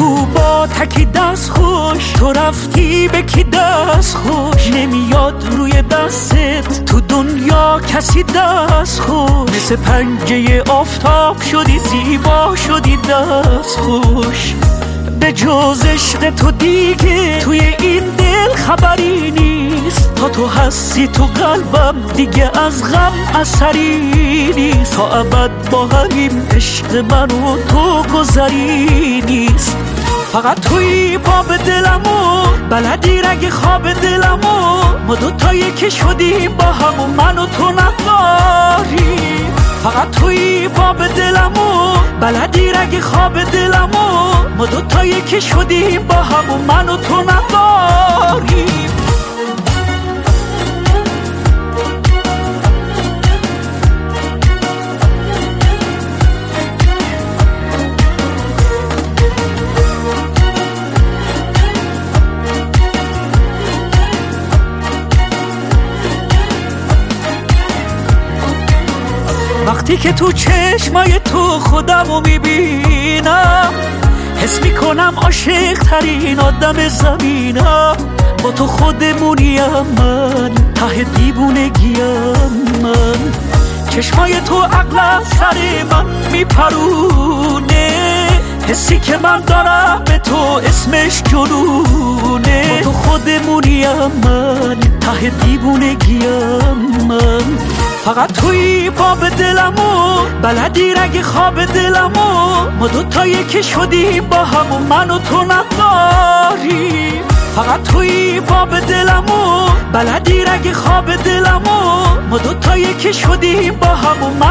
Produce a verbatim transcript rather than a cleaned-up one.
کو با تکی دست خوش، تو رفتی به کی دست خوش، نمیاد روی دستت تو دنیا کسی دست خوش، مثل پنجه آفتاب شدی زیبا شدی دست خوش. به جز عشق تو دیگه توی این دل خبری نیست، تا تو هستی تو قلبم دیگه از غم اثری نیست، تا ابد با همین عشق من و تو گذری نیست. فقط توی باب دلمو بلدی رگ خواب دلمو، ما دوتایی که شدیم با هم و من و تو نداریم. فقط توی باب دلمو بلدی رگ خواب دلمو، ما دوتایی که شدیم با هم و من و تو نداریم. وقتی که تو چشمای تو خودمو میبینم، حس میکنم عاشق ترین آدم زمینم. با تو خودمونیم من، ته دیوونگیم من. چشمای تو عقل سر من میپرونه، حسی که من دارم به تو اسمش جنونه. با تو خودمونیم من، ته دیوونگیم من. فقط توی باب دلمو بلدی رگ خواب دلمو، ما دوتایی که شدیم با هم و من و تو نداریم. فقط توی باب دلمو بلدی رگ خواب دلمو، ما دوتایی که شدیم با هم و من